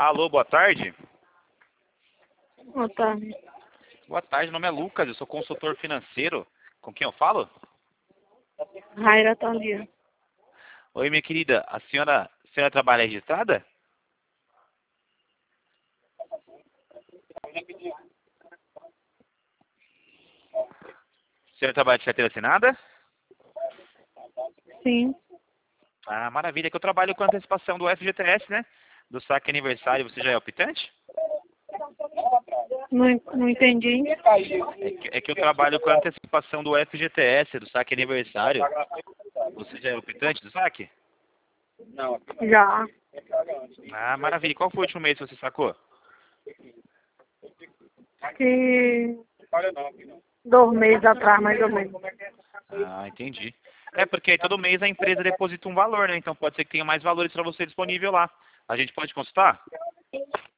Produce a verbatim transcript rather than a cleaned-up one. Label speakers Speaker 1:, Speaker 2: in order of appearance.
Speaker 1: Alô, boa tarde.
Speaker 2: Boa tarde.
Speaker 1: Boa tarde, meu nome é Lucas, eu sou consultor financeiro. Com quem eu falo?
Speaker 2: Raira Thalia.
Speaker 1: Oi, minha querida, a senhora, a senhora trabalha registrada? A senhora trabalha de carteira assinada?
Speaker 2: Sim.
Speaker 1: Ah, maravilha, é que eu trabalho com antecipação do F G T S, né? Do saque aniversário, você já é optante?
Speaker 2: Não, não entendi.
Speaker 1: É que, é que eu trabalho com antecipação do F G T S, do saque aniversário. Você já é optante do saque?
Speaker 2: Já.
Speaker 1: Ah, maravilha. Qual foi o último mês que você sacou?
Speaker 2: Que dois meses atrás, mais ou menos.
Speaker 1: Ah, entendi. É porque aí todo mês a empresa deposita um valor, né? Então pode ser que tenha mais valores para você disponível lá. A gente pode consultar?